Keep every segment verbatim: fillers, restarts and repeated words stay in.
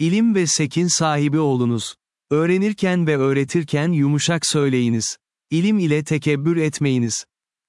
İlim ve sekin sahibi olunuz. Öğrenirken ve öğretirken yumuşak söyleyiniz. İlim ile tekebbür etmeyiniz.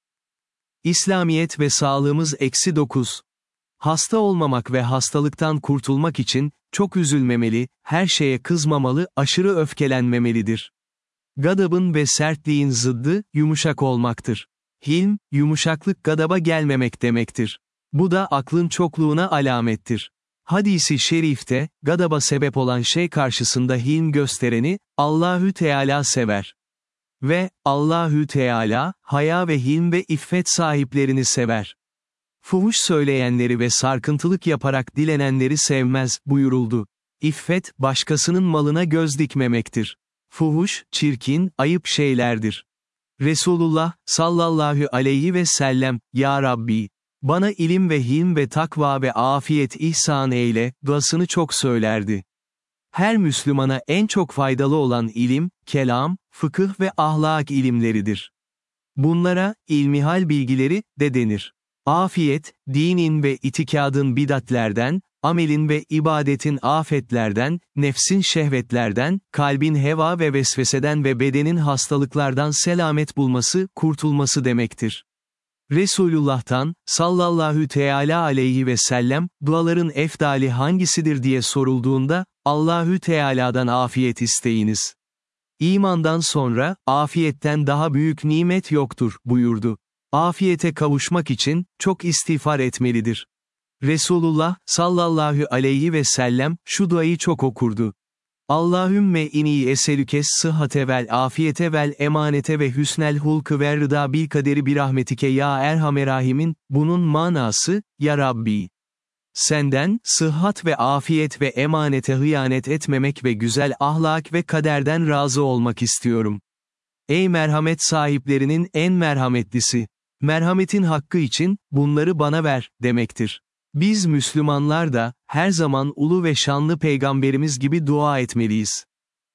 İslamiyet ve sağlığımız eksi dokuz. Hasta olmamak ve hastalıktan kurtulmak için, çok üzülmemeli, her şeye kızmamalı, aşırı öfkelenmemelidir. Gadabın ve sertliğin zıddı, yumuşak olmaktır. Hilm, yumuşaklık gadaba gelmemek demektir. Bu da aklın çokluğuna alamettir. Hadis-i şerifte, gadaba sebep olan şey karşısında hilm göstereni, Allahü Teala sever. Ve, Allahü Teala, haya ve hilm ve iffet sahiplerini sever. Fuhuş söyleyenleri ve sarkıntılık yaparak dilenenleri sevmez, buyuruldu. İffet, başkasının malına göz dikmemektir. Fuhuş, çirkin, ayıp şeylerdir. Resulullah, sallallahu aleyhi ve sellem, Ya Rabbi, bana ilim ve hilm ve takva ve afiyet ihsan eyle, duasını çok söylerdi. Her Müslümana en çok faydalı olan ilim, kelam, fıkıh ve ahlak ilimleridir. Bunlara, ilmihal bilgileri, de denir. Afiyet, dinin ve itikadın bidatlerden, amelin ve ibadetin afetlerden, nefsin şehvetlerden, kalbin heva ve vesveseden ve bedenin hastalıklardan selamet bulması, kurtulması demektir. Resulullah'tan, sallallahu teala aleyhi ve sellem, duaların efdali hangisidir diye sorulduğunda, Allahü Teala'dan afiyet isteyiniz. İmandan sonra, afiyetten daha büyük nimet yoktur, buyurdu. Afiyete kavuşmak için, çok istiğfar etmelidir. Resulullah, sallallahu aleyhi ve sellem, şu duayı çok okurdu. Allahümme inni eselükes sıhhate vel afiyete vel emanete ve hüsnel hulkı ve rıda bil kaderi bir rahmetike ya erhamer rahimin, bunun manası, ya Rabbi. Senden, sıhhat ve afiyet ve emanete hıyanet etmemek ve güzel ahlak ve kaderden razı olmak istiyorum. Ey merhamet sahiplerinin en merhametlisi! Merhametin hakkı için, bunları bana ver, demektir. Biz Müslümanlar da, her zaman ulu ve şanlı peygamberimiz gibi dua etmeliyiz.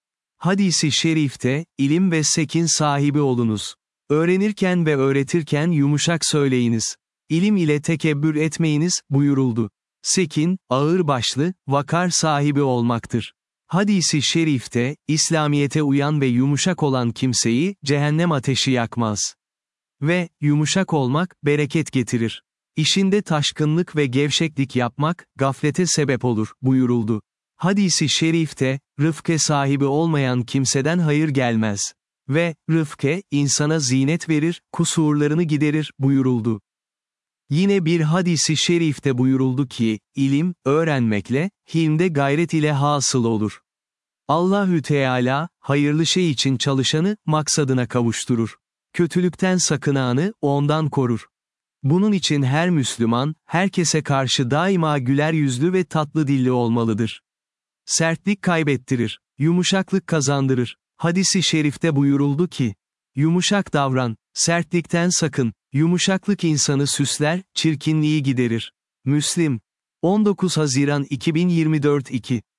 Hadis-i şerifte, ilim ve sekin sahibi olunuz. Öğrenirken ve öğretirken yumuşak söyleyiniz. İlim ile tekebbür etmeyiniz, buyuruldu. Sekin, ağırbaşlı, vakar sahibi olmaktır. Hadis-i şerifte, İslamiyete uyan ve yumuşak olan kimseyi, cehennem ateşi yakmaz. Ve, yumuşak olmak, bereket getirir. İşinde taşkınlık ve gevşeklik yapmak, gaflete sebep olur, buyuruldu. Hadis-i şerifte, rıfke sahibi olmayan kimseden hayır gelmez. Ve, rıfke, insana zinet verir, kusurlarını giderir, buyuruldu. Yine bir hadis-i şerifte buyuruldu ki, ilim, öğrenmekle, hilmde gayret ile hasıl olur. Allahü Teala, hayırlı şey için çalışanı, maksadına kavuşturur. Kötülükten sakınanı, ondan korur. Bunun için her Müslüman, herkese karşı daima güler yüzlü ve tatlı dilli olmalıdır. Sertlik kaybettirir, yumuşaklık kazandırır. Hadis-i şerifte buyuruldu ki, yumuşak davran, sertlikten sakın, yumuşaklık insanı süsler, çirkinliği giderir. Müslim, on dokuz Haziran iki bin yirmi dört iki